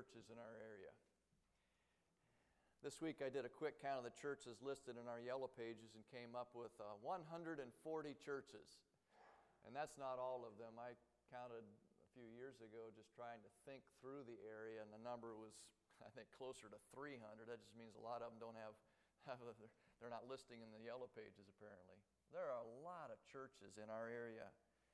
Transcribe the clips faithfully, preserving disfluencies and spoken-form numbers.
churches in our area. This week I did a quick count of the churches listed in our yellow pages and came up with uh, one hundred forty churches. And that's not all of them. I counted a few years ago just trying to think through the area, and the number was, I think, closer to three hundred. That just means a lot of them don't have, have a, they're not listing in the yellow pages apparently. There are a lot of churches in our area.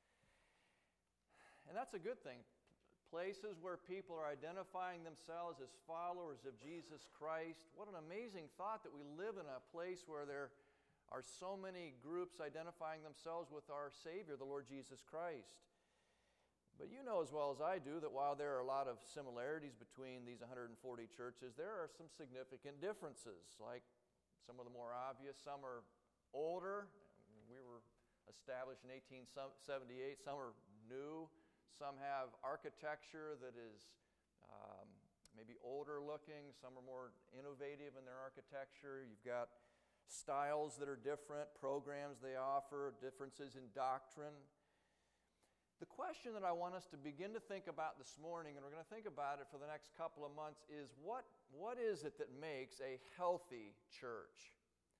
And that's a good thing. Places where people are identifying themselves as followers of Jesus Christ. What an amazing thought that we live in a place where there are so many groups identifying themselves with our Savior, the Lord Jesus Christ. But you know as well as I do that while there are a lot of similarities between these one hundred forty churches, there are some significant differences. Like some of the more obvious, some are older. We were established in eighteen seventy-eight. Some are new. Some have architecture that is um, maybe older looking. Some are more innovative in their architecture. You've got styles that are different, programs they offer, differences in doctrine. The question that I want us to begin to think about this morning, and we're going to think about it for the next couple of months, is what, what is it that makes a healthy church?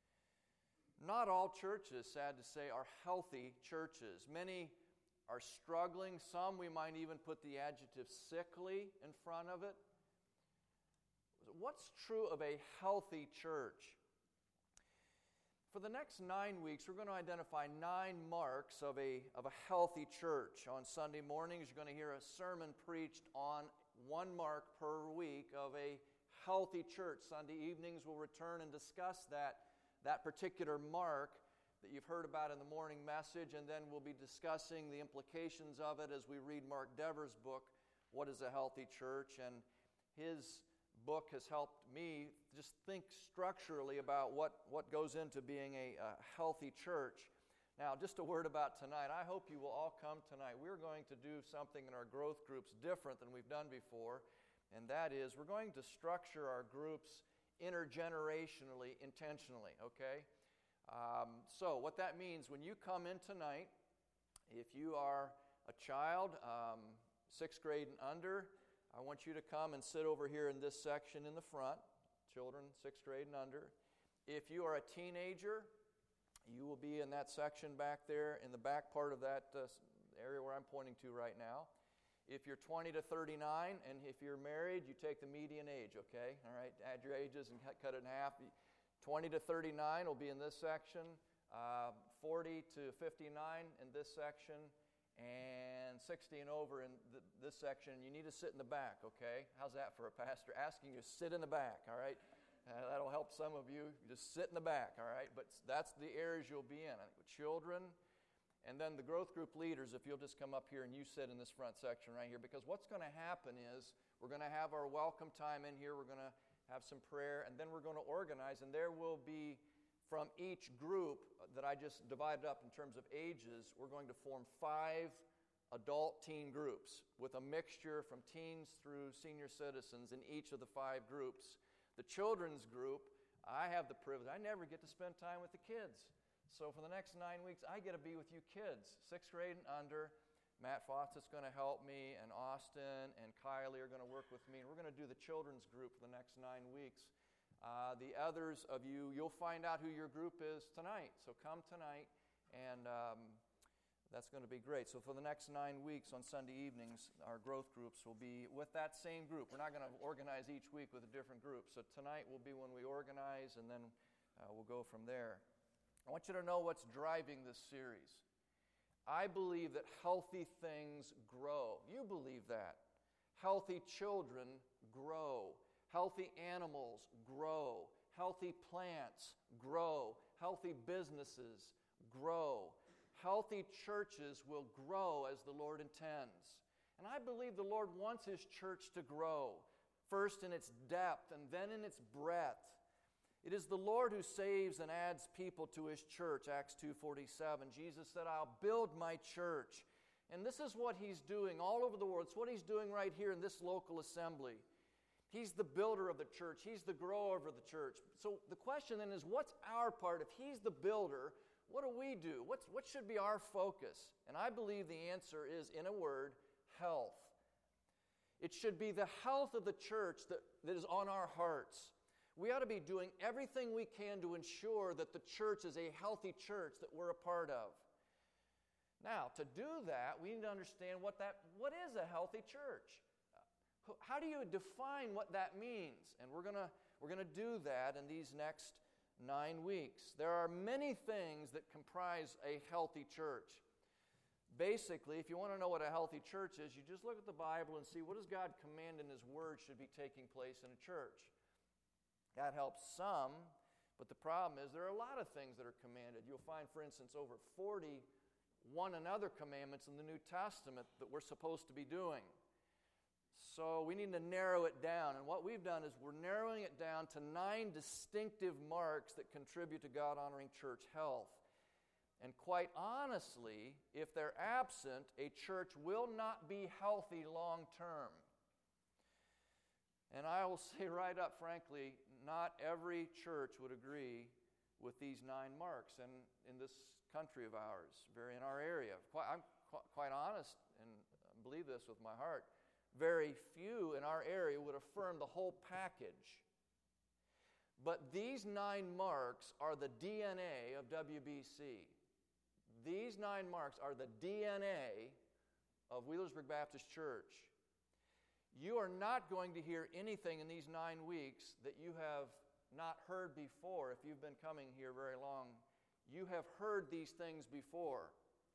Not all churches, sad to say, are healthy churches. Many are struggling. Some, we might even put the adjective sickly in front of it. What's true of a healthy church? For the next nine weeks, we're going to identify nine marks of a, of a healthy church. On Sunday mornings, you're going to hear a sermon preached on one mark per week of a healthy church. Sunday evenings, we'll return and discuss that, that particular mark that you've heard about in the morning message, and then we'll be discussing the implications of it as we read Mark Dever's book, What is a Healthy Church? And his book has helped me just think structurally about what, what goes into being a, a healthy church. Now, just a word about tonight. I hope you will all come tonight. We're going to do something in our growth groups different than we've done before, and that is we're going to structure our groups intergenerationally, intentionally, okay? Um, so what that means, when you come in tonight, if you are a child, um, sixth grade and under, I want you to come and sit over here in this section in the front, children sixth grade and under. If you are a teenager, you will be in that section back there in the back part of that uh, area where I'm pointing to right now. If you're twenty to thirty-nine, and if you're married, you take the median age, okay? All right, add your ages and cut it in half. twenty to thirty-nine will be in this section, uh, forty to fifty-nine in this section, and sixty and over in th- this section. You need to sit in the back, okay? How's that for a pastor? Asking you to sit in the back, all right? Uh, that'll help some of you. You just sit in the back, all right? But that's the areas you'll be in. I think with children, and then the growth group leaders, if you'll just come up here and you sit in this front section right here, because what's going to happen is we're going to have our welcome time in here. We're going to have some prayer, and then we're going to organize, and there will be, from each group that I just divided up in terms of ages, we're going to form five adult teen groups with a mixture from teens through senior citizens in each of the five groups. The children's group, I have the privilege, I never get to spend time with the kids. So for the next nine weeks, I get to be with you kids, sixth grade and under. Matt Fawcett's going to help me, and Austin and Kylie are going to work with me, and we're going to do the children's group for the next nine weeks. Uh, the others of you, you'll find out who your group is tonight, so come tonight, and um, that's going to be great. So for the next nine weeks on Sunday evenings, our growth groups will be with that same group. We're not going to organize each week with a different group, so tonight will be when we organize, and then uh, we'll go from there. I want you to know what's driving this series. I believe that healthy things grow. You believe that. Healthy children grow. Healthy animals grow. Healthy plants grow. Healthy businesses grow. Healthy churches will grow as the Lord intends. And I believe the Lord wants His church to grow, first in its depth and then in its breadth. It is the Lord who saves and adds people to His church, Acts two forty-seven. Jesus said, I'll build my church. And this is what He's doing all over the world. It's what He's doing right here in this local assembly. He's the builder of the church. He's the grower of the church. So the question then is, what's our part? If He's the builder, what do we do? What's, what should be our focus? And I believe the answer is, in a word, health. It should be the health of the church that, that is on our hearts. We ought to be doing everything we can to ensure that the church is a healthy church that we're a part of. Now, to do that, we need to understand what that what is a healthy church. How do you define what that means? And we're going to we're going to do that in these next nine weeks. There are many things that comprise a healthy church. Basically, if you want to know what a healthy church is, you just look at the Bible and see what does God command in His Word should be taking place in a church. That helps some, but the problem is there are a lot of things that are commanded. You'll find, for instance, over forty one another commandments in the New Testament that we're supposed to be doing. So we need to narrow it down. And what we've done is we're narrowing it down to nine distinctive marks that contribute to God-honoring church health. And quite honestly, if they're absent, a church will not be healthy long term. And I will say right up, frankly, not every church would agree with these nine marks in, in this country of ours, very in our area. Quite, I'm qu- quite honest and believe this with my heart. Very few in our area would affirm the whole package. But these nine marks are the D N A of W B C. These nine marks are the D N A of Wheelersburg Baptist Church. You are not going to hear anything in these nine weeks that you have not heard before if you've been coming here very long. You have heard these things before.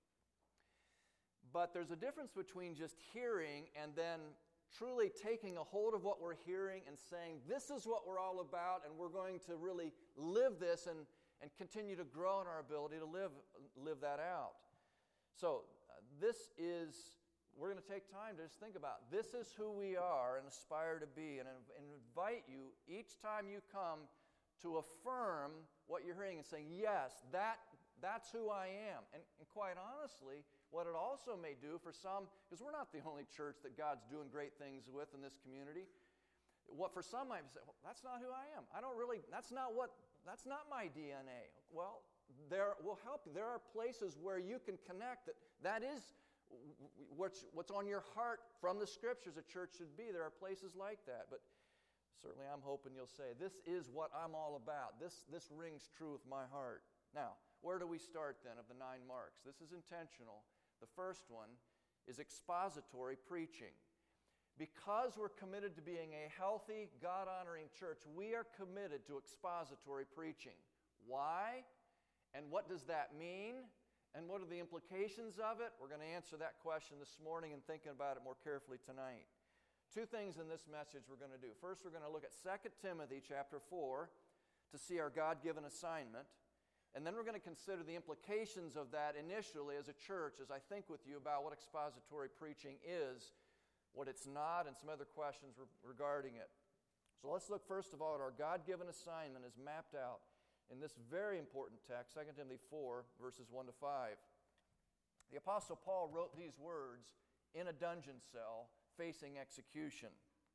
But there's a difference between just hearing and then truly taking a hold of what we're hearing and saying, this is what we're all about, and we're going to really live this and, and continue to grow in our ability to live, live that out. So uh, this is, we're going to take time to just think about, this is who we are and aspire to be, and, and invite you each time you come to affirm what you're hearing and saying, yes, that that's who I am. And, and quite honestly, what it also may do for some, because we're not the only church that God's doing great things with in this community. What for some might say, well, that's not who I am. I don't really, that's not what, that's not my D N A. Well, there will help you. There are places where you can connect that that is what's, what's on your heart from the Scriptures a church should be. There are places like that. But certainly I'm hoping you'll say, this is what I'm all about. This, this rings true with my heart. Now, where do we start then of the nine marks? This is intentional. The first one is expository preaching. Because we're committed to being a healthy, God-honoring church, we are committed to expository preaching. Why? And what does that mean? And what are the implications of it? We're going to answer that question this morning and thinking about it more carefully tonight. Two things in this message we're going to do. First, we're going to look at Second Timothy chapter four to see our God-given assignment. And then we're going to consider the implications of that initially as a church as I think with you about what expository preaching is, what it's not, and some other questions re- regarding it. So let's look first of all at our God-given assignment as mapped out in this very important text, Second Timothy four, verses one to five. The Apostle Paul wrote these words in a dungeon cell facing execution.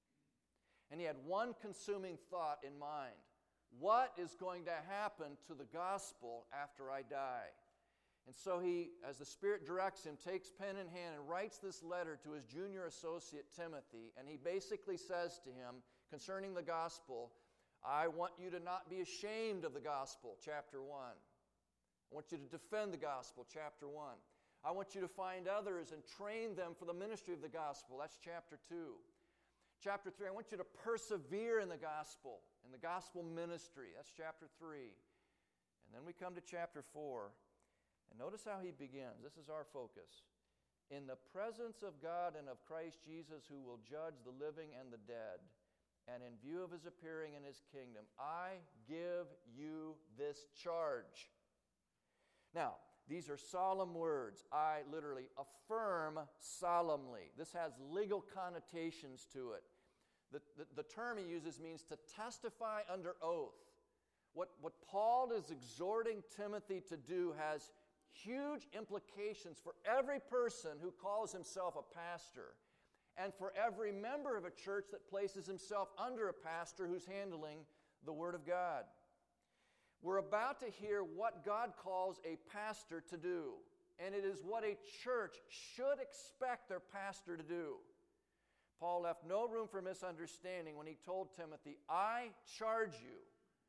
And he had one consuming thought in mind. What is going to happen to the gospel after I die? And so he, as the Spirit directs him, takes pen in hand and writes this letter to his junior associate Timothy. And he basically says to him concerning the gospel, I want you to not be ashamed of the gospel, chapter one. I want you to defend the gospel, chapter one. I want you to find others and train them for the ministry of the gospel, that's chapter two. Chapter three, I want you to persevere in the gospel, in the gospel ministry. That's chapter three. And then we come to chapter four. And notice how he begins. This is our focus. In the presence of God and of Christ Jesus, who will judge the living and the dead, and in view of his appearing in his kingdom, I give you this charge. Now, these are solemn words. I literally affirm solemnly. This has legal connotations to it. The, the, the term he uses means to testify under oath. What, what Paul is exhorting Timothy to do has huge implications for every person who calls himself a pastor and for every member of a church that places himself under a pastor who's handling the Word of God. We're about to hear what God calls a pastor to do, and it is what a church should expect their pastor to do. Paul left no room for misunderstanding when he told Timothy, I charge you.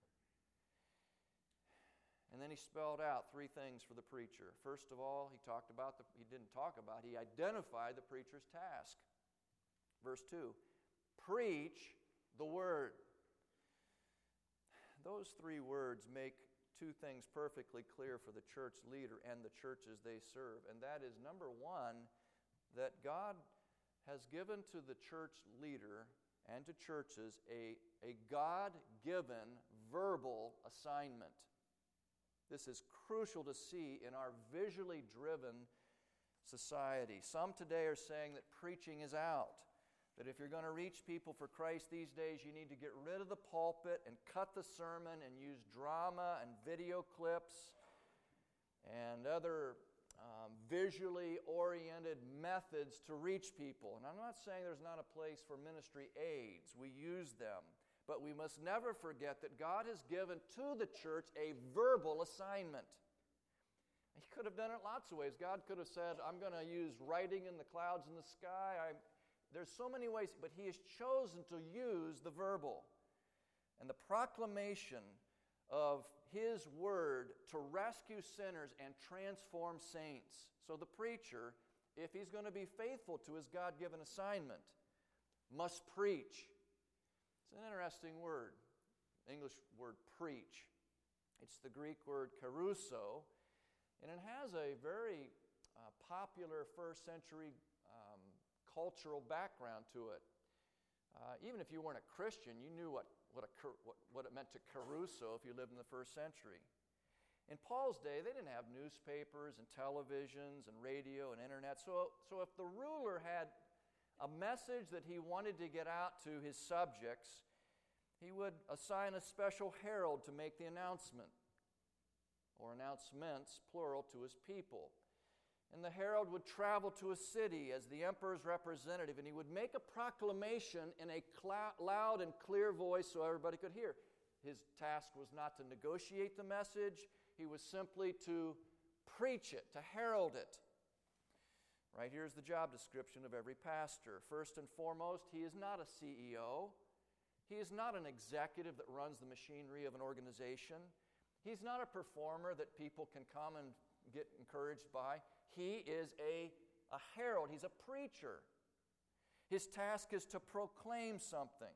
And then he spelled out three things for the preacher. First of all, he talked about, the, he didn't talk about, he identified the preacher's task. Verse two, preach the word. Those three words make two things perfectly clear for the church leader and the churches they serve. And that is, number one, that God has given to the church leader and to churches a, a God-given verbal assignment. This is crucial to see in our visually driven society. Some today are saying that preaching is out, that if you're going to reach people for Christ these days, you need to get rid of the pulpit and cut the sermon and use drama and video clips and other um, visually oriented methods to reach people. And I'm not saying there's not a place for ministry aids. We use them. But we must never forget that God has given to the church a verbal assignment. He could have done it lots of ways. God could have said, I'm going to use writing in the clouds in the sky. I, there's so many ways, but He has chosen to use the verbal. And the proclamation of His word to rescue sinners and transform saints. So the preacher, if he's going to be faithful to his God-given assignment, must preach. It's an interesting word, English word preach. It's the Greek word kerusso, and it has a very uh, popular first century um, cultural background to it. Uh, even if you weren't a Christian, you knew what, what, a, what, what it meant to kerusso if you lived in the first century. In Paul's day, they didn't have newspapers and televisions and radio and internet, so, so if the ruler had a message that he wanted to get out to his subjects, he would assign a special herald to make the announcement, or announcements, plural, to his people. And the herald would travel to a city as the emperor's representative, and he would make a proclamation in a clou- loud and clear voice so everybody could hear. His task was not to negotiate the message, he was simply to preach it, to herald it. Right here's the job description of every pastor. First and foremost, he is not a C E O. He is not an executive that runs the machinery of an organization. He's not a performer that people can come and get encouraged by. He is a, a herald. He's a preacher. His task is to proclaim something,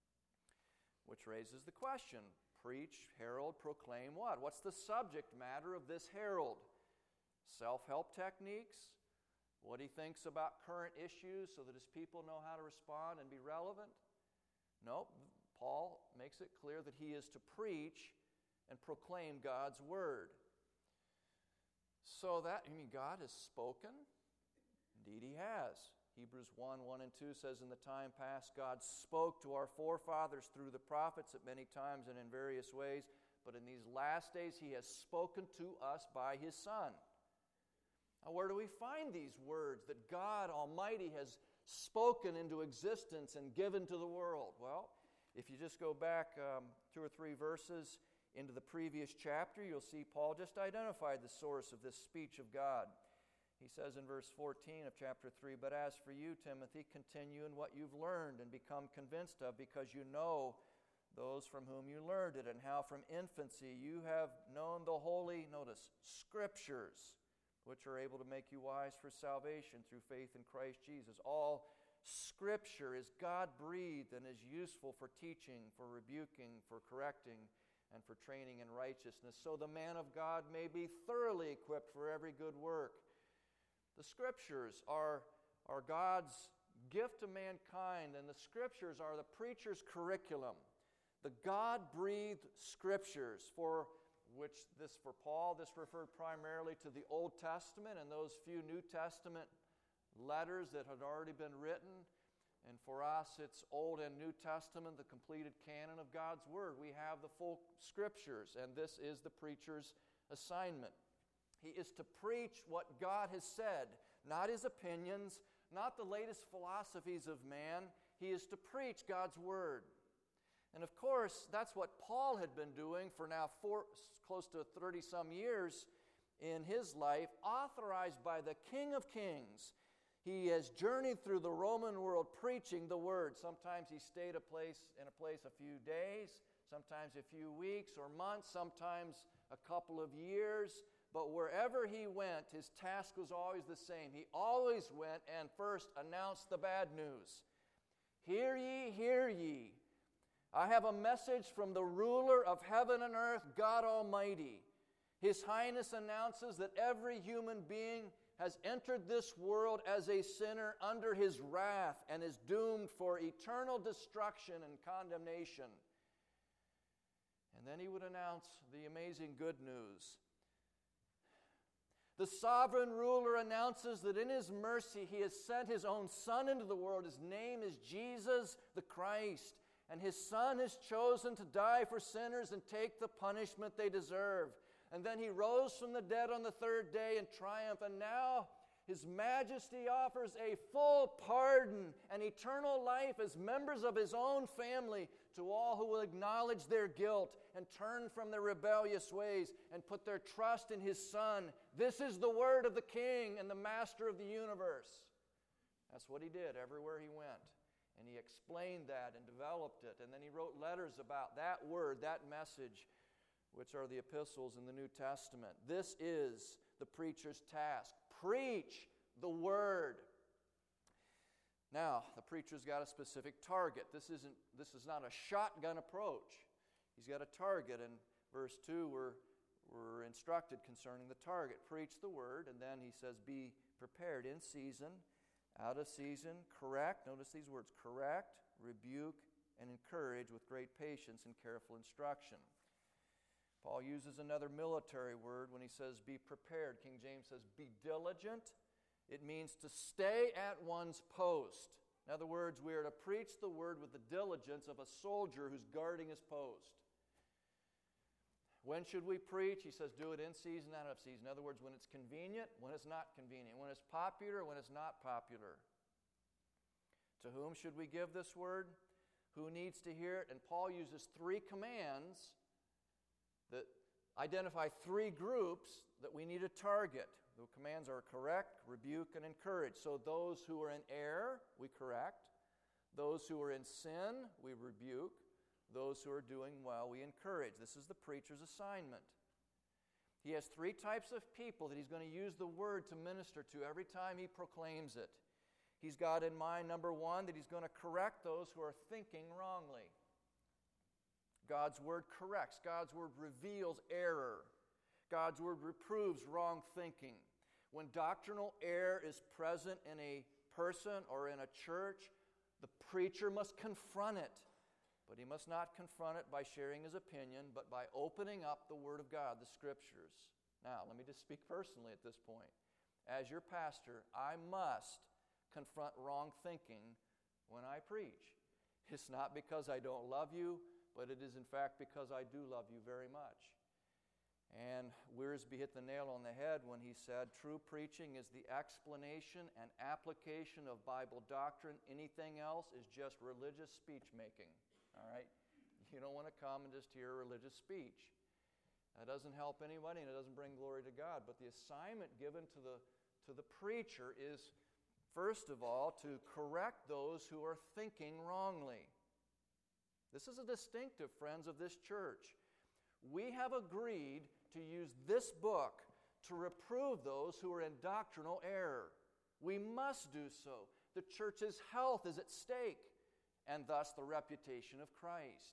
which raises the question, preach, herald, proclaim what? What's the subject matter of this herald? Self-help techniques? What he thinks about current issues so that his people know how to respond and be relevant? No, Paul makes it clear that he is to preach and proclaim God's word. So that, you mean God has spoken? Indeed he has. Hebrews one, one and two says, in the time past God spoke to our forefathers through the prophets at many times and in various ways, but in these last days he has spoken to us by his Son. Now, where do we find these words that God Almighty has spoken into existence and given to the world? Well, if you just go back um, two or three verses into the previous chapter, you'll see Paul just identified the source of this speech of God. He says in verse fourteen of chapter three, but as for you, Timothy, continue in what you've learned and become convinced of, because you know those from whom you learned it, and how from infancy you have known the holy, notice, Scriptures, which are able to make you wise for salvation through faith in Christ Jesus. All Scripture is God-breathed and is useful for teaching, for rebuking, for correcting, and for training in righteousness, so the man of God may be thoroughly equipped for every good work. The Scriptures are, are God's gift to mankind, and the Scriptures are the preacher's curriculum. The God-breathed Scriptures, for which this, for Paul, this referred primarily to the Old Testament and those few New Testament letters that had already been written. And for us, it's Old and New Testament, the completed canon of God's Word. We have the full Scriptures, and this is the preacher's assignment. He is to preach what God has said, not his opinions, not the latest philosophies of man. He is to preach God's Word. And of course, that's what Paul had been doing for now four, close to thirty-some years in his life, authorized by the King of Kings. He has journeyed through the Roman world preaching the word. Sometimes he stayed a place in a place a few days, sometimes a few weeks or months, sometimes a couple of years. But wherever he went, his task was always the same. He always went and first announced the bad news. Hear ye, hear ye. I have a message from the ruler of heaven and earth, God Almighty. His Highness announces that every human being has entered this world as a sinner under his wrath and is doomed for eternal destruction and condemnation. And then he would announce the amazing good news. The sovereign ruler announces that in his mercy he has sent his own Son into the world. His name is Jesus the Christ. And his Son is chosen to die for sinners and take the punishment they deserve. And then he rose from the dead on the third day in triumph. And now his majesty offers a full pardon and eternal life as members of his own family to all who will acknowledge their guilt and turn from their rebellious ways and put their trust in his Son. This is the word of the King and the Master of the universe. That's what he did everywhere he went. And he explained that and developed it. And then he wrote letters about that word, that message, which are the epistles in the New Testament. This is the preacher's task. Preach the word. Now, the preacher's got a specific target. This isn't this is not a shotgun approach. He's got a target. In verse two, we're, we're instructed concerning the target. Preach the word, and then he says, be prepared in season, out of season, correct. Notice these words, correct, rebuke, and encourage with great patience and careful instruction. Paul uses another military word when he says be prepared. King James says be diligent. It means to stay at one's post. In other words, we are to preach the word with the diligence of a soldier who's guarding his post. When should we preach? He says do it in season, out of season. In other words, when it's convenient, when it's not convenient. When it's popular, when it's not popular. To whom should we give this word? Who needs to hear it? And Paul uses three commands that identify three groups that we need to target. The commands are correct, rebuke, and encourage. So those who are in error, we correct. Those who are in sin, we rebuke. Those who are doing well, we encourage. This is the preacher's assignment. He has three types of people that he's going to use the word to minister to every time he proclaims it. He's got in mind, number one, that he's going to correct those who are thinking wrongly. God's word corrects. God's word reveals error. God's word reproves wrong thinking. When doctrinal error is present in a person or in a church, the preacher must confront it. But he must not confront it by sharing his opinion, but by opening up the Word of God, the Scriptures. Now, let me just speak personally at this point. As your pastor, I must confront wrong thinking when I preach. It's not because I don't love you, but it is in fact because I do love you very much. And Wiersbe hit the nail on the head when he said, true preaching is the explanation and application of Bible doctrine. Anything else is just religious speech making. All right? You don't want to come and just hear religious speech. That doesn't help anybody and it doesn't bring glory to God. But the assignment given to the, to the preacher is, first of all, to correct those who are thinking wrongly. This is a distinctive, friends, of this church. We have agreed to use this book to reprove those who are in doctrinal error. We must do so. The church's health is at stake, and thus the reputation of Christ.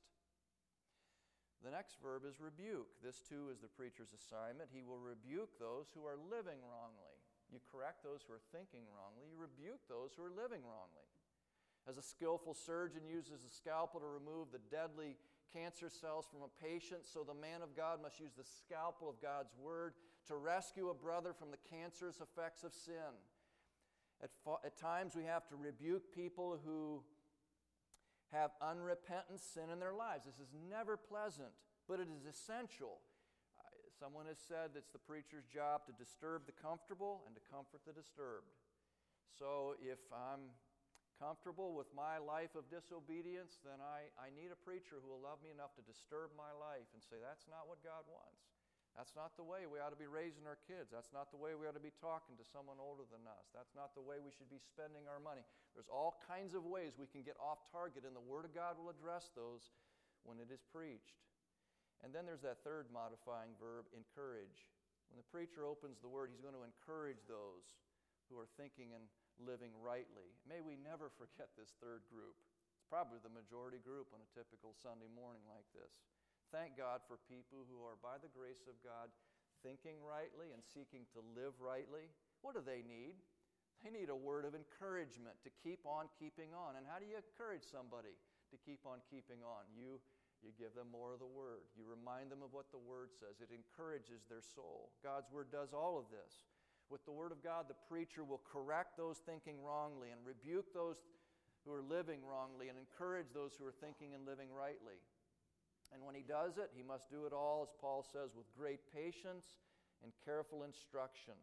The next verb is rebuke. This too is the preacher's assignment. He will rebuke those who are living wrongly. You correct those who are thinking wrongly. You rebuke those who are living wrongly. As a skillful surgeon uses a scalpel to remove the deadly cancer cells from a patient, so the man of God must use the scalpel of God's word to rescue a brother from the cancerous effects of sin. At, fa- at times we have to rebuke people who have unrepentant sin in their lives. This is never pleasant, but it is essential. Uh, someone has said it's the preacher's job to disturb the comfortable and to comfort the disturbed. So if I'm comfortable with my life of disobedience, then I, I need a preacher who will love me enough to disturb my life and say, that's not what God wants. That's not the way we ought to be raising our kids. That's not the way we ought to be talking to someone older than us. That's not the way we should be spending our money. There's all kinds of ways we can get off target, and the Word of God will address those when it is preached. And then there's that third modifying verb, encourage. When the preacher opens the Word, he's going to encourage those who are thinking and living rightly. May we never forget this third group. It's probably the majority group on a typical Sunday morning like this. Thank God for people who are, by the grace of God, thinking rightly and seeking to live rightly. What do they need? They need a word of encouragement to keep on keeping on. And how do you encourage somebody to keep on keeping on? You, you give them more of the Word. You remind them of what the Word says. It encourages their soul. God's Word does all of this. With the Word of God, the preacher will correct those thinking wrongly and rebuke those who are living wrongly and encourage those who are thinking and living rightly. And when he does it, he must do it all, as Paul says, with great patience and careful instruction.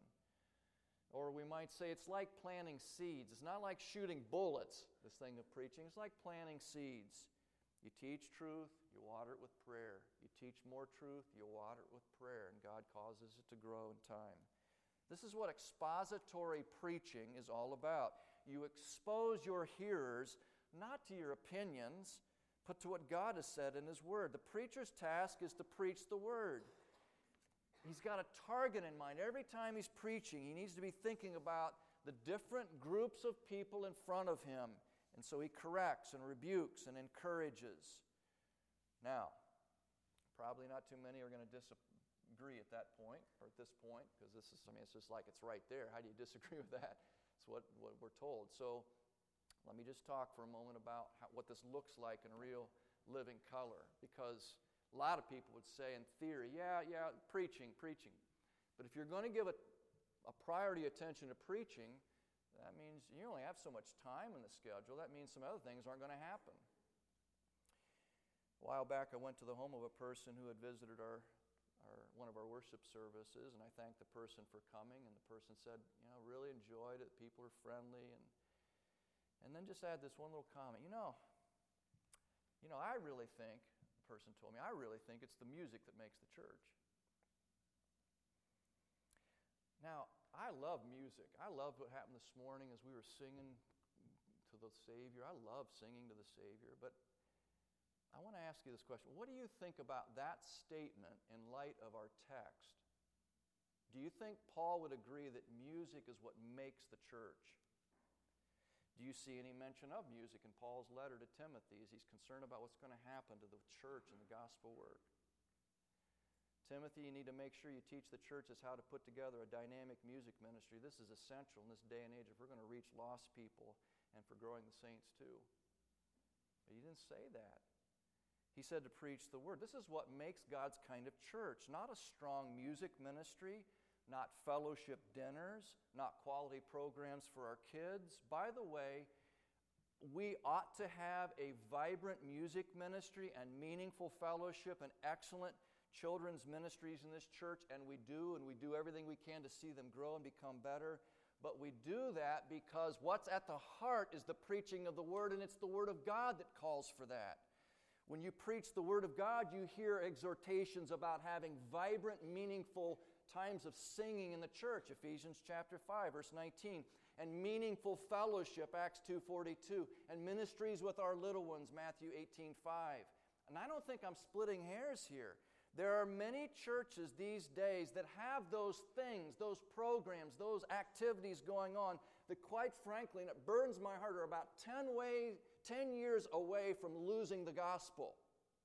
Or we might say it's like planting seeds. It's not like shooting bullets, this thing of preaching. It's like planting seeds. You teach truth, you water it with prayer. You teach more truth, you water it with prayer, and God causes it to grow in time. This is what expository preaching is all about. You expose your hearers not to your opinions, but to what God has said in His Word. The preacher's task is to preach the Word. He's got a target in mind. Every time he's preaching, he needs to be thinking about the different groups of people in front of him. And so he corrects and rebukes and encourages. Now, probably not too many are going to disagree at that point, or at this point, because this is, I mean, it's just like it's right there. How do you disagree with that? It's what, what we're told. So, let me just talk for a moment about how, what this looks like in real living color, because a lot of people would say in theory, yeah, yeah, preaching, preaching. But if you're going to give a, a priority attention to preaching, that means you only have so much time in the schedule. That means some other things aren't going to happen. A while back, I went to the home of a person who had visited our, our one of our worship services, and I thanked the person for coming, and the person said, you know, really enjoyed it. People are friendly, and And then just add this one little comment. You know, you know, I really think, the person told me, I really think it's the music that makes the church. Now, I love music. I love what happened this morning as we were singing to the Savior. I love singing to the Savior. But I want to ask you this question. What do you think about that statement in light of our text? Do you think Paul would agree that music is what makes the church? Do you see any mention of music in Paul's letter to Timothy as he's concerned about what's going to happen to the church and the gospel work? Timothy, you need to make sure you teach the churches how to put together a dynamic music ministry. This is essential in this day and age if we're going to reach lost people and for growing the saints too. But he didn't say that. He said to preach the word. This is what makes God's kind of church, not a strong music ministry, not fellowship dinners, not quality programs for our kids. By the way, we ought to have a vibrant music ministry and meaningful fellowship and excellent children's ministries in this church, and we do, and we do everything we can to see them grow and become better. But we do that because what's at the heart is the preaching of the Word, and it's the Word of God that calls for that. When you preach the Word of God, you hear exhortations about having vibrant, meaningful times of singing in the church, Ephesians chapter five, verse nineteen, and meaningful fellowship, Acts two forty-two, and ministries with our little ones, Matthew eighteen five. And I don't think I'm splitting hairs here. There are many churches these days that have those things, those programs, those activities going on that quite frankly, and it burns my heart, are about ten, way, ten years away from losing the gospel.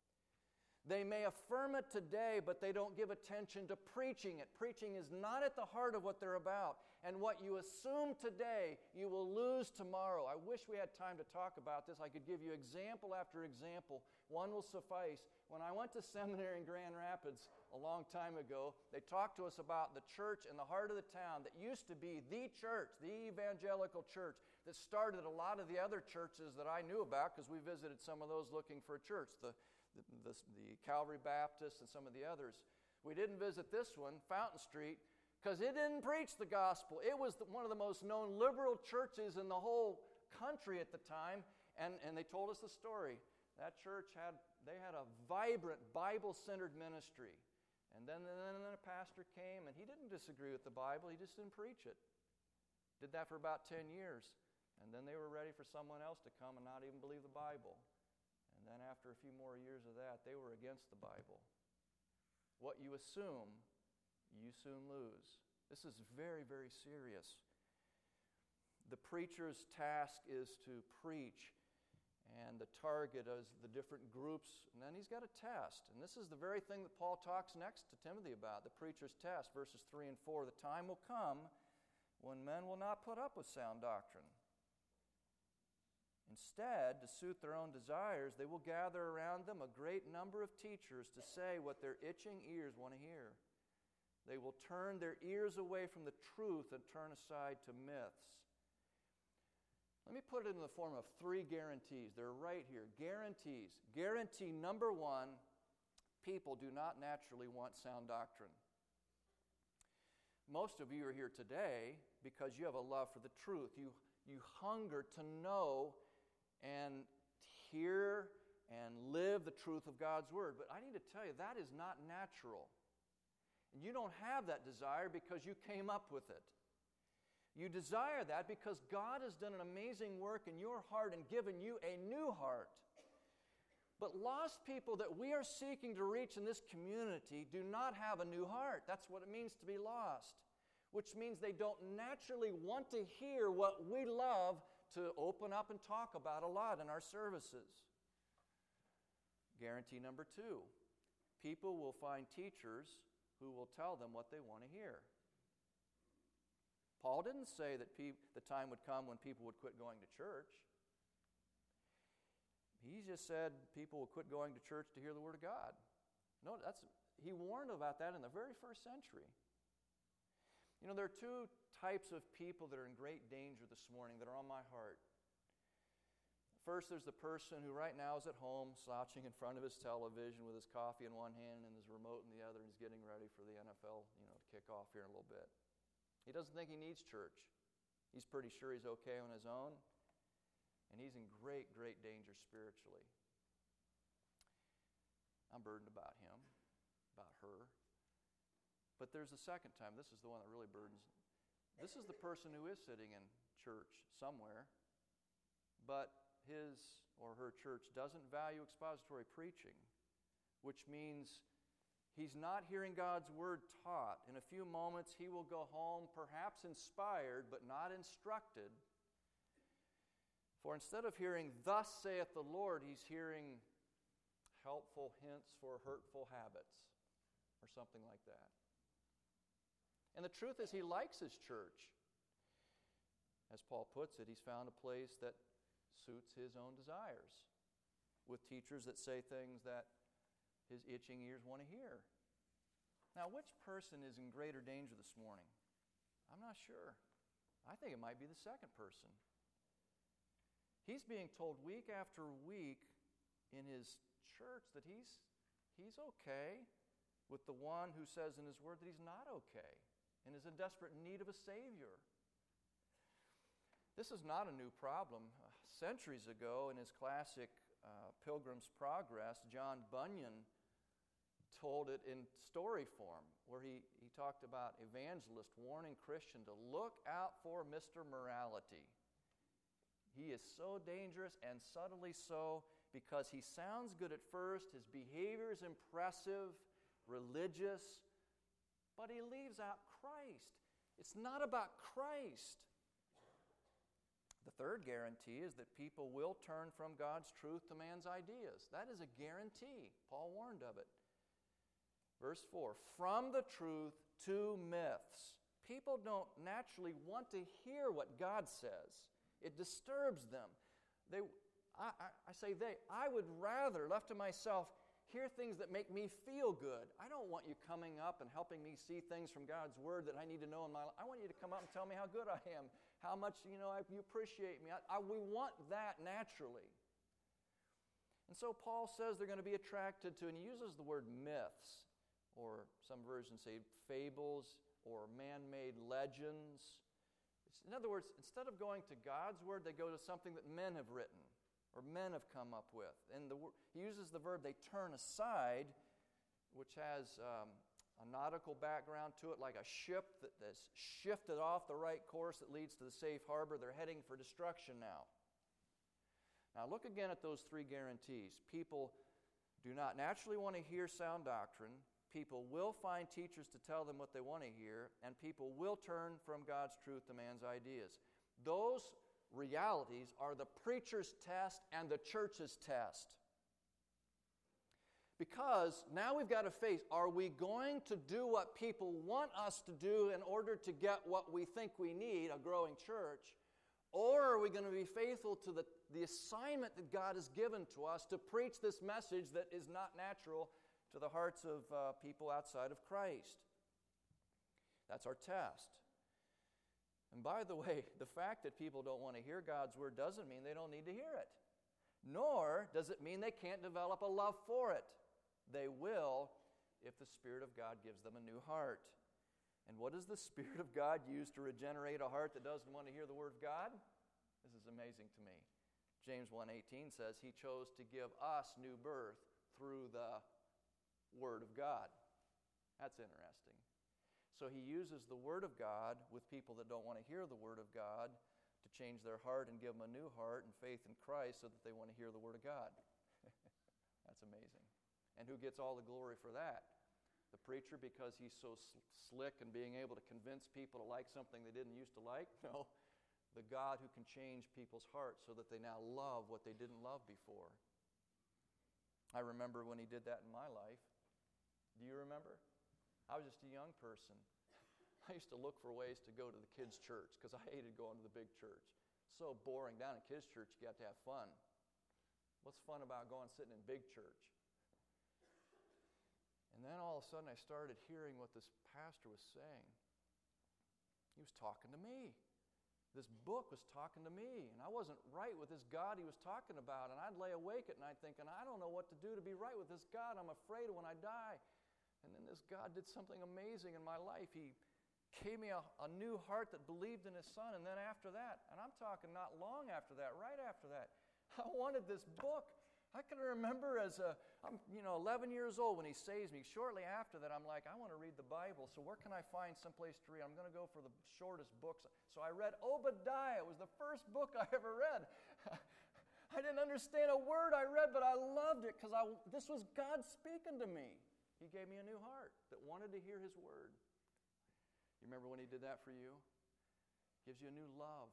They may affirm it today, but they don't give attention to preaching it. Preaching is not at the heart of what they're about. And what you assume today, you will lose tomorrow. I wish we had time to talk about this. I could give you example after example. One will suffice. When I went to seminary in Grand Rapids a long time ago, they talked to us about the church in the heart of the town that used to be the church, the evangelical church, that started a lot of the other churches that I knew about because we visited some of those looking for a church. The The, the, the Calvary Baptist and some of the others. We didn't visit this one, Fountain Street, because it didn't preach the gospel. It was the, one of the most known liberal churches in the whole country at the time, and, and they told us the story. That church had, they had a vibrant Bible-centered ministry. And then, and then a pastor came, and he didn't disagree with the Bible. He just didn't preach it. Did that for about ten years. And then they were ready for someone else to come and not even believe the Bible. And then after a few more years of that, they were against the Bible. What you assume, you soon lose. This is very, very serious. The preacher's task is to preach, and the target is the different groups, and then he's got a test. And this is the very thing that Paul talks next to Timothy about, the preacher's test, verses three and four. The time will come when men will not put up with sound doctrine. Instead, to suit their own desires, they will gather around them a great number of teachers to say what their itching ears want to hear. They will turn their ears away from the truth and turn aside to myths. Let me put it in the form of three guarantees. They're right here. Guarantees. Guarantee number one, people do not naturally want sound doctrine. Most of you are here today because you have a love for the truth. You, you hunger to know and hear and live the truth of God's Word. But I need to tell you, that is not natural. And you don't have that desire because you came up with it. You desire that because God has done an amazing work in your heart and given you a new heart. But lost people that we are seeking to reach in this community do not have a new heart. That's what it means to be lost. Which means they don't naturally want to hear what we love to open up and talk about a lot in our services. Guarantee number two, people will find teachers who will tell them what they want to hear. Paul didn't say that pe- the time would come when people would quit going to church. He just said people will quit going to church to hear the Word of God. No, that's he warned about that in the very first century. You know, there are two types of people that are in great danger this morning that are on my heart. First, there's the person who right now is at home slouching in front of his television with his coffee in one hand and his remote in the other, and he's getting ready for the N F L, you know, to kick off here in a little bit. He doesn't think he needs church. He's pretty sure he's okay on his own, and he's in great, great danger spiritually. I'm burdened about him, about her. But there's a second time. This is the one that really burdens me. This is the person who is sitting in church somewhere, but his or her church doesn't value expository preaching, which means he's not hearing God's Word taught. In a few moments, he will go home perhaps inspired, but not instructed. For instead of hearing, "Thus saith the Lord," he's hearing helpful hints for hurtful habits or something like that. And the truth is, he likes his church. As Paul puts it, he's found a place that suits his own desires, with teachers that say things that his itching ears want to hear. Now, which person is in greater danger this morning? I'm not sure. I think it might be the second person. He's being told week after week in his church that he's, he's okay with the one who says in his word that he's not okay and is in desperate need of a Savior. This is not a new problem. Uh, centuries ago, in his classic uh, Pilgrim's Progress, John Bunyan told it in story form, where he, he talked about evangelist warning Christian to look out for Mister Morality. He is so dangerous, and subtly so, because he sounds good at first, his behavior is impressive, religious, but he leaves out Christ. It's not about Christ. The third guarantee is that people will turn from God's truth to man's ideas. That is a guarantee. Paul warned of it. Verse four, from the truth to myths. People don't naturally want to hear what God says. It disturbs them. They, I, I, I say they, I would rather, left to myself, hear things that make me feel good. I don't want you coming up and helping me see things from God's Word that I need to know in my life. I want you to come up and tell me how good I am, how much you know I, you appreciate me. I, I, we want that naturally. And so Paul says they're going to be attracted to, and he uses the word myths, or some versions say fables, or man-made legends. It's, in other words, instead of going to God's Word, they go to something that men have written or men have come up with. And the, he uses the verb they turn aside, which has um, a nautical background to it, like a ship that has shifted off the right course that leads to the safe harbor. They're heading for destruction now. Now look again at those three guarantees. People do not naturally want to hear sound doctrine. People will find teachers to tell them what they want to hear, and people will turn from God's truth to man's ideas. Those realities are the preacher's test and the church's test. Because now we've got to face, are we going to do what people want us to do in order to get what we think we need, a growing church? Or are we going to be faithful to the, the assignment that God has given to us to preach this message that is not natural to the hearts of uh, people outside of Christ? That's our test. And by the way, the fact that people don't want to hear God's word doesn't mean they don't need to hear it. Nor does it mean they can't develop a love for it. They will if the Spirit of God gives them a new heart. And what does the Spirit of God use to regenerate a heart that doesn't want to hear the Word of God? This is amazing to me. James one eighteen says He chose to give us new birth through the Word of God. That's interesting. So He uses the Word of God with people that don't want to hear the Word of God to change their heart and give them a new heart and faith in Christ so that they want to hear the Word of God. That's amazing. And who gets all the glory for that? The preacher, because he's so sl- slick in being able to convince people to like something they didn't used to like? No. The God who can change people's hearts so that they now love what they didn't love before. I remember when He did that in my life. Do you remember? I was just a young person. I used to look for ways to go to the kids' church because I hated going to the big church. So boring. Down in kids' church, you got to have fun. What's fun about going sitting in big church? And then all of a sudden I started hearing what this pastor was saying. He was talking to me. This book was talking to me. And I wasn't right with this God He was talking about. And I'd lay awake at night thinking, I don't know what to do to be right with this God. I'm afraid when I die. And then this God did something amazing in my life. He gave me a, a new heart that believed in His Son. And then after that, and I'm talking not long after that, right after that, I wanted this book. I can remember as a, I'm, you know, eleven years old when He saves me. Shortly after that, I'm like, I want to read the Bible. So where can I find someplace to read? I'm going to go for the shortest books. So I read Obadiah. It was the first book I ever read. I didn't understand a word I read, but I loved it because I, this was God speaking to me. He gave me a new heart that wanted to hear His word. You remember when He did that for you? Gives you a new love.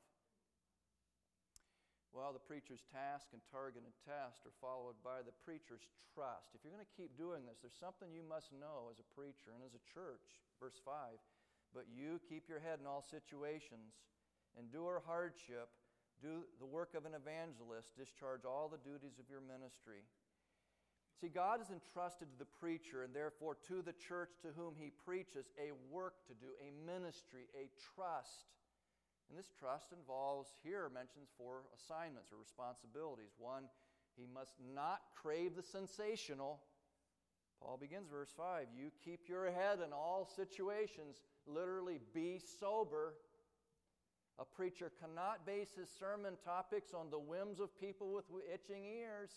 Well, the preacher's task and target and test are followed by the preacher's trust. If you're going to keep doing this, there's something you must know as a preacher and as a church. Verse five, but you keep your head in all situations, endure hardship, do the work of an evangelist, discharge all the duties of your ministry. See, God has entrusted to the preacher and therefore to the church to whom he preaches a work to do, a ministry, a trust. And this trust involves, here mentions four assignments or responsibilities. One, he must not crave the sensational. Paul begins verse five, you keep your head in all situations, literally be sober. A preacher cannot base his sermon topics on the whims of people with itching ears.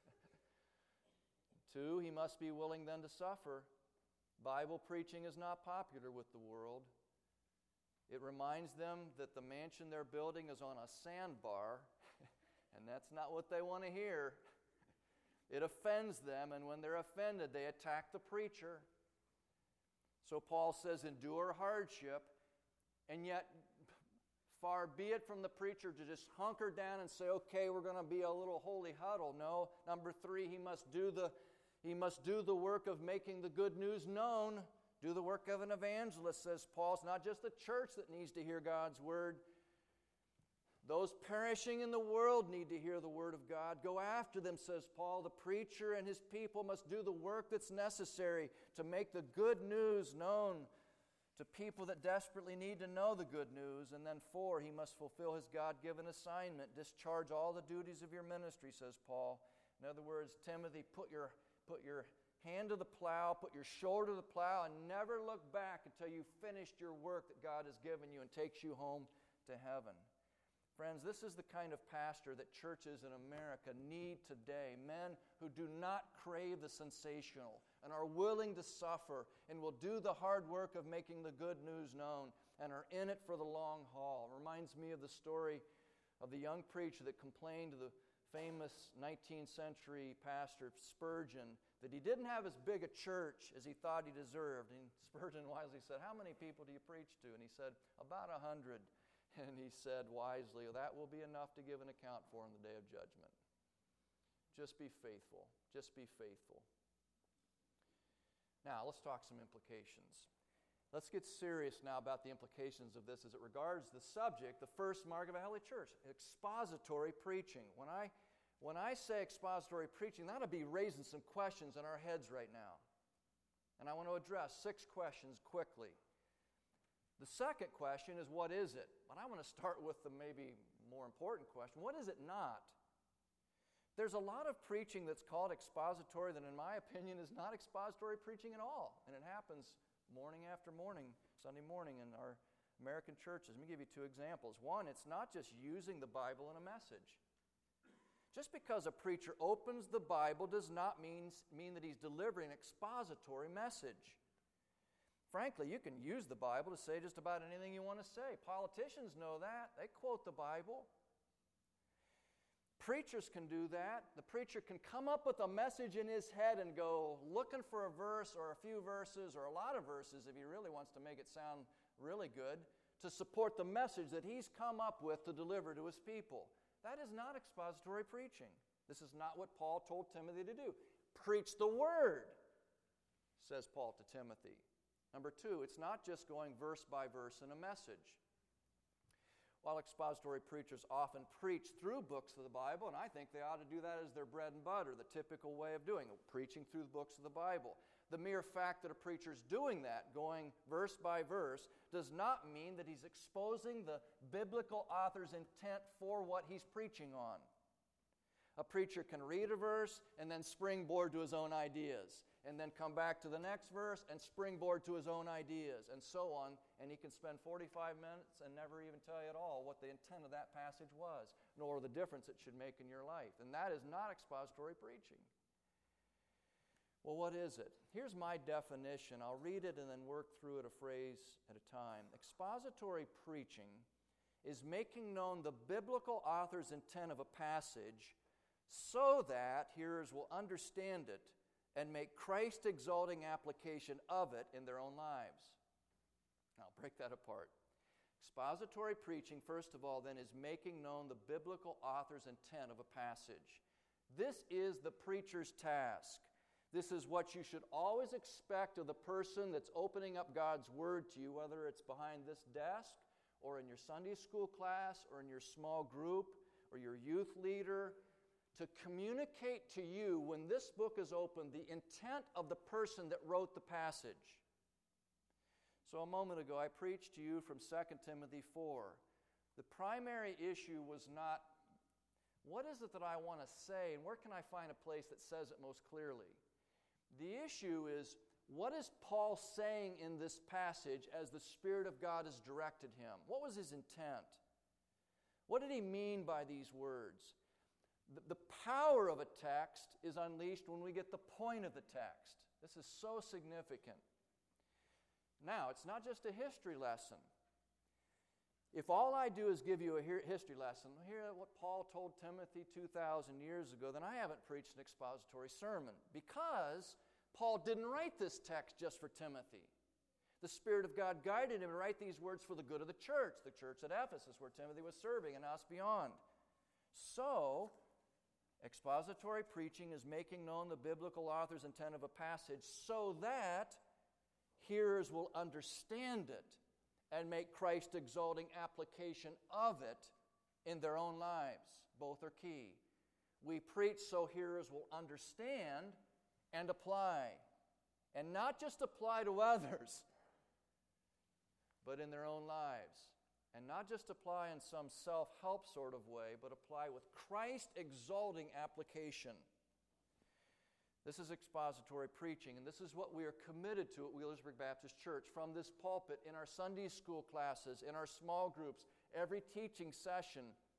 Two, he must be willing then to suffer. Bible preaching is not popular with the world. It reminds them that the mansion they're building is on a sandbar, and that's not what they want to hear. It offends them, and when they're offended, they attack the preacher. So Paul says, endure hardship, and yet far be it from the preacher to just hunker down and say, okay, we're going to be a little holy huddle. No. Number three, he must do the, he must do the work of making the good news known. Do the work of an evangelist, says Paul. It's not just the church that needs to hear God's word. Those perishing in the world need to hear the word of God. Go after them, says Paul. The preacher and his people must do the work that's necessary to make the good news known to people that desperately need to know the good news. And then four, he must fulfill his God-given assignment. Discharge all the duties of your ministry, says Paul. In other words, Timothy, put your, put your hand to the plow, put your shoulder to the plow, and never look back until you've finished your work that God has given you and takes you home to heaven. Friends, this is the kind of pastor that churches in America need today. Men who do not crave the sensational and are willing to suffer and will do the hard work of making the good news known and are in it for the long haul. It reminds me of the story of the young preacher that complained to the famous nineteenth century pastor Spurgeon that he didn't have as big a church as he thought he deserved. And Spurgeon wisely said, "How many people do you preach to?" And he said, "About a hundred." And he said wisely, "That will be enough to give an account for in the day of judgment." Just be faithful. Just be faithful. Now, let's talk some implications. Let's get serious now about the implications of this as it regards the subject, the first mark of a healthy church, expository preaching. When I, when I say expository preaching, that ought to be raising some questions in our heads right now. And I want to address six questions quickly. The second question is, what is it? But I want to start with the maybe more important question. What is it not? There's a lot of preaching that's called expository that, in my opinion, is not expository preaching at all. And it happens morning after morning, Sunday morning in our American churches. Let me give you two examples. One, it's not just using the Bible in a message. Just because a preacher opens the Bible does not mean, mean that he's delivering an expository message. Frankly, you can use the Bible to say just about anything you want to say. Politicians know that. They quote the Bible. Preachers can do that. The preacher can come up with a message in his head and go looking for a verse or a few verses or a lot of verses if he really wants to make it sound really good to support the message that he's come up with to deliver to his people. That is not expository preaching. This is not what Paul told Timothy to do. Preach the Word, says Paul to Timothy. Number two, it's not just going verse by verse in a message. While expository preachers often preach through books of the Bible, and I think they ought to do that as their bread and butter, the typical way of doing it, preaching through the books of the Bible. The mere fact that a preacher's doing that, going verse by verse, does not mean that he's exposing the biblical author's intent for what he's preaching on. A preacher can read a verse and then springboard to his own ideas, and then come back to the next verse and springboard to his own ideas, and so on, and he can spend forty-five minutes and never even tell you at all what the intent of that passage was, nor the difference it should make in your life. And that is not expository preaching. Well, what is it? Here's my definition. I'll read it and then work through it a phrase at a time. Expository preaching is making known the biblical author's intent of a passage so that hearers will understand it and make Christ-exalting application of it in their own lives. Now, I'll break that apart. Expository preaching, first of all, then, is making known the biblical author's intent of a passage. This is the preacher's task. This is what you should always expect of the person that's opening up God's Word to you, whether it's behind this desk or in your Sunday school class or in your small group or your youth leader, to communicate to you when this book is opened the intent of the person that wrote the passage. So a moment ago I preached to you from Second Timothy four. The primary issue was not, what is it that I want to say and where can I find a place that says it most clearly? The issue is, what is Paul saying in this passage as the Spirit of God has directed him? What was his intent? What did he mean by these words? The power of a text is unleashed when we get the point of the text. This is so significant. Now, it's not just a history lesson. If all I do is give you a history lesson, hear what Paul told Timothy two thousand years ago, then I haven't preached an expository sermon, because Paul didn't write this text just for Timothy. The Spirit of God guided him to write these words for the good of the church, the church at Ephesus where Timothy was serving, and us beyond. So, expository preaching is making known the biblical author's intent of a passage so that hearers will understand it and make Christ-exalting application of it in their own lives. Both are key. We preach so hearers will understand and apply. And not just apply to others, but in their own lives. And not just apply in some self-help sort of way, but apply with Christ-exalting application. This is expository preaching, and this is what we are committed to at Wheelersburg Baptist Church from this pulpit, in our Sunday school classes, in our small groups, every teaching session,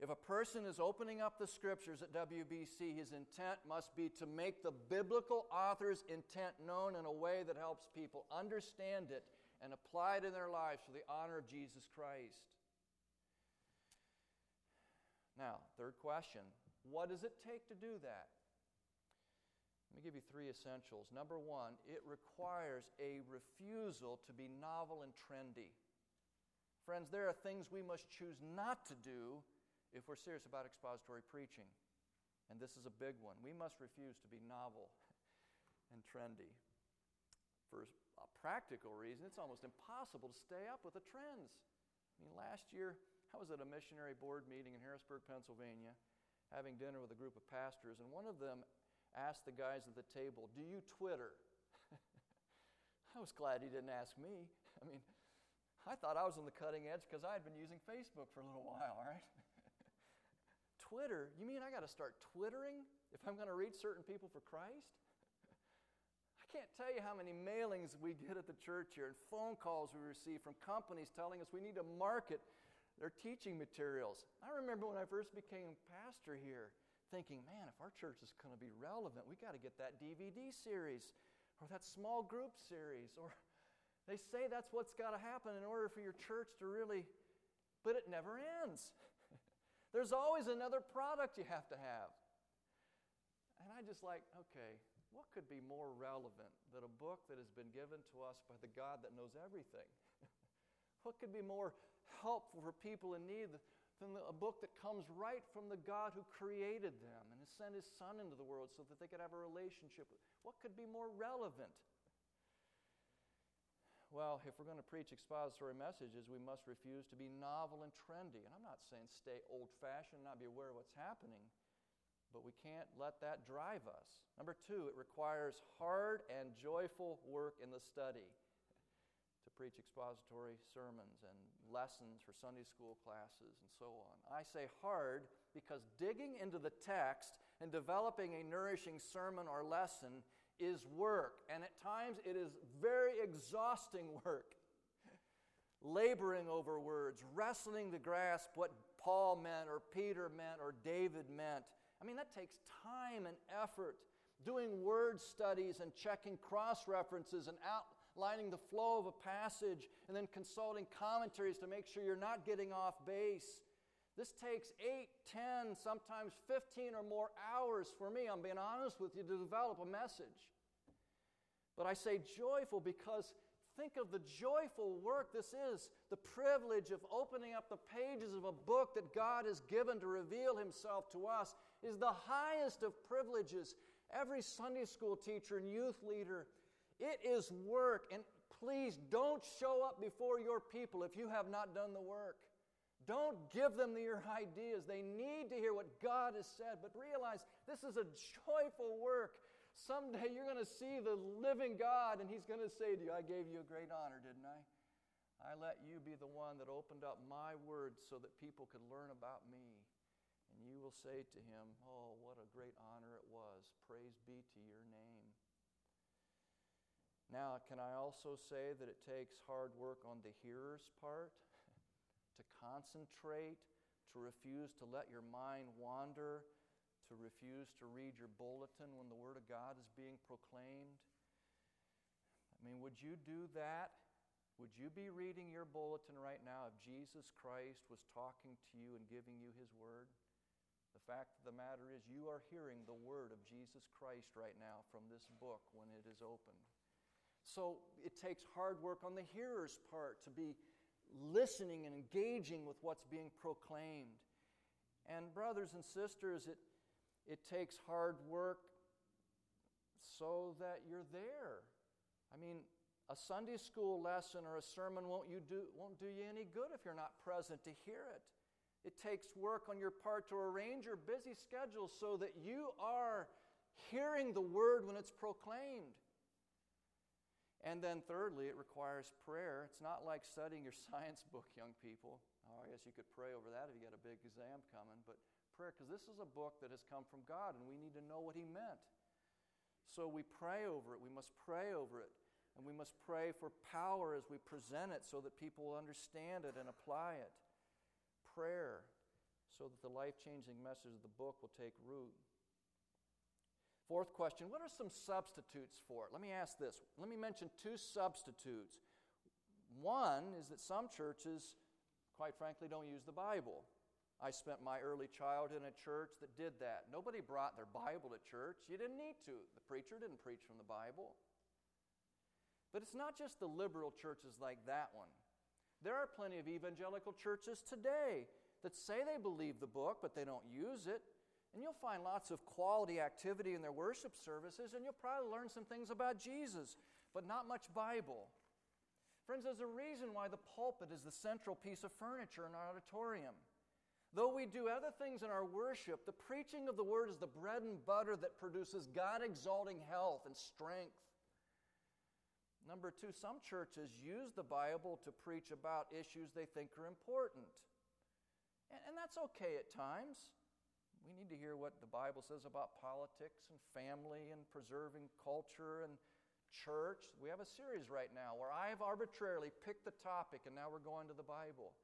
If a person is opening up the Scriptures at W B C, his intent must be to make the biblical author's intent known in a way that helps people understand it and apply it in their lives for the honor of Jesus Christ. Now, third question, what does it take to do that? Let me give you three essentials. Number one, it requires a refusal to be novel and trendy. Friends, there are things we must choose not to do if we're serious about expository preaching. And this is a big one. We must refuse to be novel and trendy. For a practical reason, it's almost impossible to stay up with the trends. I mean, last year, I was at a missionary board meeting in Harrisburg, Pennsylvania, having dinner with a group of pastors, and one of them asked the guys at the table, "Do you Twitter?" I was glad he didn't ask me. I mean, I thought I was on the cutting edge because I had been using Facebook for a little while, all right? Twitter? You mean I got to start Twittering if I'm going to reach certain people for Christ? I can't tell you how many mailings we get at the church here and phone calls we receive from companies telling us we need to market their teaching materials. I remember when I first became pastor here thinking, man, if our church is going to be relevant, we got to get that D V D series or that small group series. Or they say that's what's got to happen in order for your church to really, but it never ends. There's always another product you have to have. And I just like, okay, what could be more relevant than a book that has been given to us by the God that knows everything? What could be more helpful for people in need than a book that comes right from the God who created them and has sent His Son into the world so that they could have a relationship with? What could be more relevant? Well, if we're going to preach expository messages, we must refuse to be novel and trendy. And I'm not saying stay old-fashioned, not be aware of what's happening, but we can't let that drive us. Number two, it requires hard and joyful work in the study to preach expository sermons and lessons for Sunday school classes and so on. I say hard because digging into the text and developing a nourishing sermon or lesson is work, and at times it is very exhausting work. Laboring over words, wrestling to grasp what Paul meant or Peter meant or David meant. I mean, that takes time and effort. Doing word studies and checking cross-references and outlining the flow of a passage and then consulting commentaries to make sure you're not getting off base. This takes eight, ten, sometimes fifteen or more hours for me, I'm being honest with you, to develop a message. But I say joyful because think of the joyful work this is. The privilege of opening up the pages of a book that God has given to reveal Himself to us is the highest of privileges. Every Sunday school teacher and youth leader, it is work. And please don't show up before your people if you have not done the work. Don't give them your ideas. They need to hear what God has said. But realize this is a joyful work. Someday you're going to see the living God and He's going to say to you, I gave you a great honor, didn't I? I let you be the one that opened up my word so that people could learn about me. And you will say to Him, oh, what a great honor it was. Praise be to your name. Now, can I also say that it takes hard work on the hearer's part? To concentrate, to refuse to let your mind wander, to refuse to read your bulletin when the Word of God is being proclaimed. I mean, would you do that? Would you be reading your bulletin right now if Jesus Christ was talking to you and giving you His Word? The fact of the matter is you are hearing the Word of Jesus Christ right now from this book when it is opened. So it takes hard work on the hearer's part to be listening and engaging with what's being proclaimed. And brothers and sisters, it, it takes hard work so that you're there. I mean, a Sunday school lesson or a sermon won't, you do, won't do you any good if you're not present to hear it. It takes work on your part to arrange your busy schedule so that you are hearing the Word when it's proclaimed. And then thirdly, it requires prayer. It's not like studying your science book, young people. Oh, I guess you could pray over that if you got a big exam coming. But prayer, because this is a book that has come from God, and we need to know what He meant. So we pray over it. We must pray over it. And we must pray for power as we present it so that people will understand it and apply it. Prayer. so that the life-changing message of the book will take root. Fourth question, what are some substitutes for it? Let me ask this. Let me mention two substitutes. One is that some churches, quite frankly, don't use the Bible. I spent my early childhood in a church that did that. Nobody brought their Bible to church. You didn't need to. The preacher didn't preach from the Bible. But it's not just the liberal churches like that one. There are plenty of evangelical churches today that say they believe the book, but they don't use it. And you'll find lots of quality activity in their worship services, and you'll probably learn some things about Jesus, but not much Bible. Friends, there's a reason why the pulpit is the central piece of furniture in our auditorium. Though we do other things in our worship, the preaching of the Word is the bread and butter that produces God-exalting health and strength. Number two, some churches use the Bible to preach about issues they think are important. And, and that's okay at times. We need to hear what the Bible says about politics and family and preserving culture and church. We have a series right now where I have arbitrarily picked the topic and now we're going to the Bible.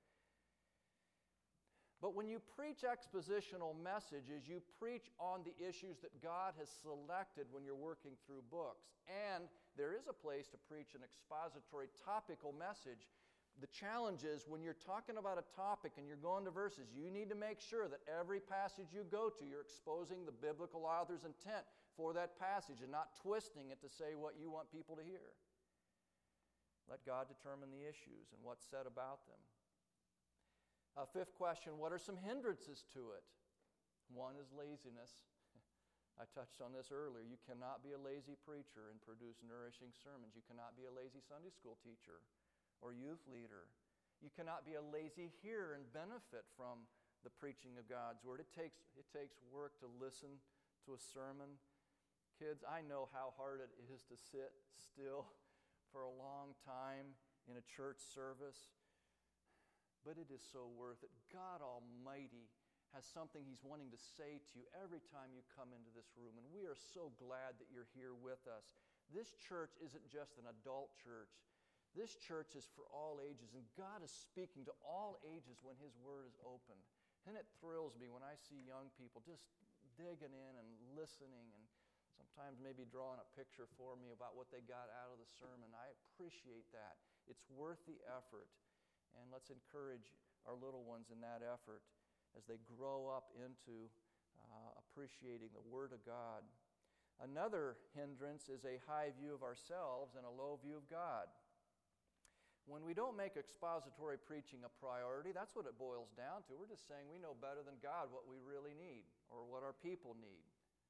But when you preach expositional messages, you preach on the issues that God has selected when you're working through books. And there is a place to preach an expository topical message. The challenge is when you're talking about a topic and you're going to verses, you need to make sure that every passage you go to, you're exposing the biblical author's intent for that passage and not twisting it to say what you want people to hear. Let God determine the issues and what's said about them. Uh, fifth question, what are some hindrances to it? One is laziness. I touched on this earlier. You cannot be a lazy preacher and produce nourishing sermons. You cannot be a lazy Sunday school teacher or youth leader. You cannot be a lazy hearer and benefit from the preaching of God's Word. It takes, it takes work to listen to a sermon. Kids, I know how hard it is to sit still for a long time in a church service. But it is so worth it. God Almighty has something He's wanting to say to you every time you come into this room. And we are so glad that you're here with us. This church isn't just an adult church. This church is for all ages. And God is speaking to all ages when His Word is open. And it thrills me when I see young people just digging in and listening and sometimes maybe drawing a picture for me about what they got out of the sermon. I appreciate that. It's worth the effort. And let's encourage our little ones in that effort as they grow up into uh, appreciating the Word of God. Another hindrance is a high view of ourselves and a low view of God. When we don't make expository preaching a priority, that's what it boils down to. We're just saying we know better than God what we really need or what our people need.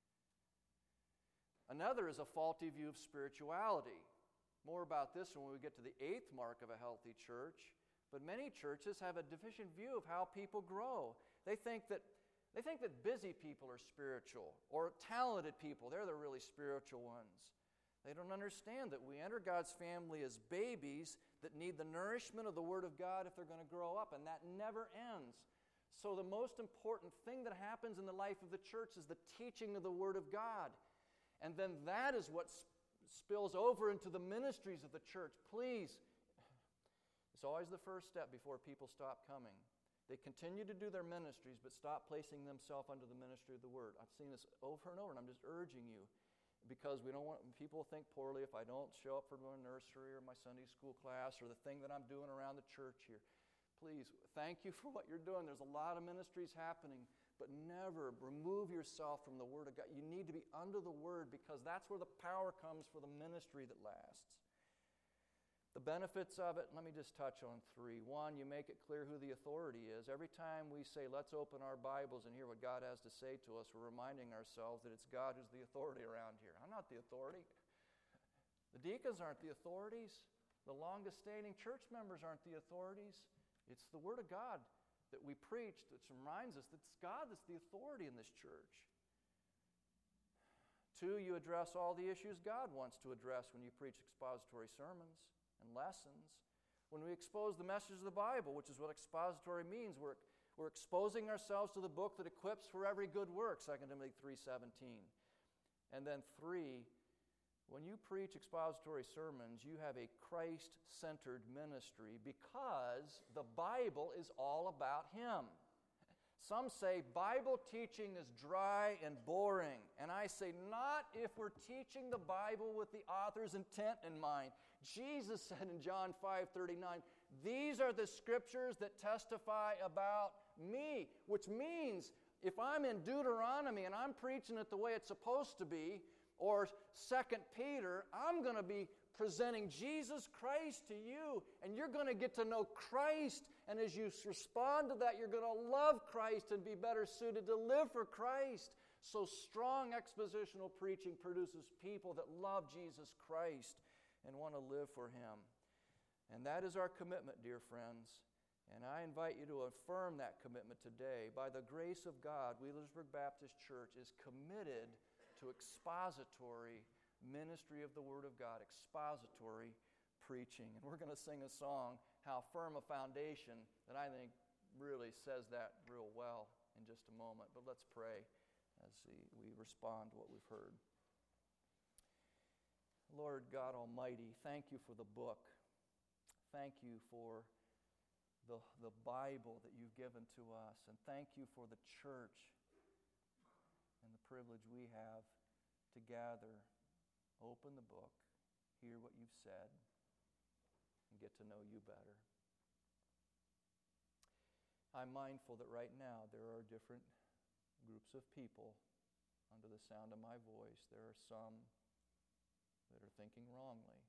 Another is a faulty view of spirituality. More about this when we get to the eighth mark of a healthy church. But many churches have a deficient view of how people grow. They think that they think that busy people are spiritual, or talented people, they're the really spiritual ones. They don't understand that we enter God's family as babies that need the nourishment of the Word of God if they're going to grow up, and that never ends. So the most important thing that happens in the life of the church is the teaching of the Word of God. And then that is what sp- spills over into the ministries of the church. Please, it's always the first step before people stop coming. They continue to do their ministries, but stop placing themselves under the ministry of the Word. I've seen this over and over, and I'm just urging you, because we don't want people to think poorly if I don't show up for my nursery or my Sunday school class or the thing that I'm doing around the church here. Please, thank you for what you're doing. There's a lot of ministries happening, but never remove yourself from the Word of God. You need to be under the Word because that's where the power comes for the ministry that lasts. The benefits of it, let me just touch on three. One, you make it clear who the authority is. Every time we say, let's open our Bibles and hear what God has to say to us, we're reminding ourselves that it's God who's the authority around here. I'm not the authority. The deacons aren't the authorities. The longest standing church members aren't the authorities. It's the Word of God that we preach that reminds us that it's God that's the authority in this church. Two, you address all the issues God wants to address when you preach expository sermons and lessons. When we expose the message of the Bible, which is what expository means, we're, we're exposing ourselves to the book that equips for every good work, Second Timothy three seventeen. And then three, when you preach expository sermons, you have a Christ-centered ministry because the Bible is all about Him. Some say Bible teaching is dry and boring. And I say not if we're teaching the Bible with the author's intent in mind. Jesus said in John five thirty-nine, these are the scriptures that testify about me. Which means if I'm in Deuteronomy and I'm preaching it the way it's supposed to be, or Second Peter, I'm going to be presenting Jesus Christ to you, and you're going to get to know Christ, and as you respond to that, you're going to love Christ and be better suited to live for Christ. So strong expositional preaching produces people that love Jesus Christ and want to live for Him. And that is our commitment, dear friends. And I invite you to affirm that commitment today. By the grace of God, Wheelersburg Baptist Church is committed to expository ministry of the Word of God, expository preaching. And we're going to sing a song, How Firm a Foundation, that I think really says that real well in just a moment. But let's pray as we respond to what we've heard. Lord God Almighty, thank you for the book. Thank you for the, the Bible that you've given to us. And thank you for the church and the privilege we have to gather, open the book, hear what you've said, and get to know you better. I'm mindful that right now there are different groups of people under the sound of my voice. There are some that are thinking wrongly,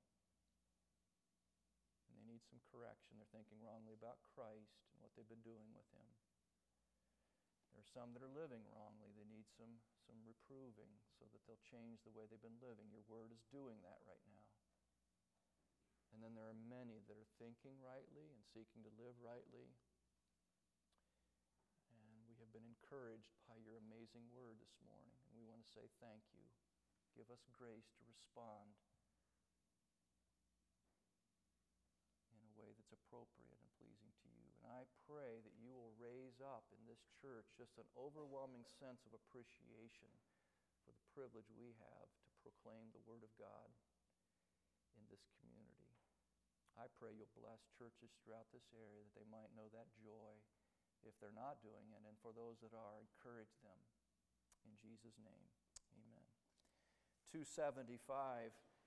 and they need some correction. They're thinking wrongly about Christ and what they've been doing with Him. There are some that are living wrongly. They need some, some reproving so that they'll change the way they've been living. Your Word is doing that right now. And then there are many that are thinking rightly and seeking to live rightly. And we have been encouraged by your amazing Word this morning. And we want to say thank you. Give us grace to respond in a way that's appropriate and pleasing to you. And I pray that you will raise up in this church just an overwhelming sense of appreciation for the privilege we have to proclaim the Word of God in this community. I pray you'll bless churches throughout this area that they might know that joy if they're not doing it, and for those that are, encourage them. In Jesus' name, amen. two seventy-five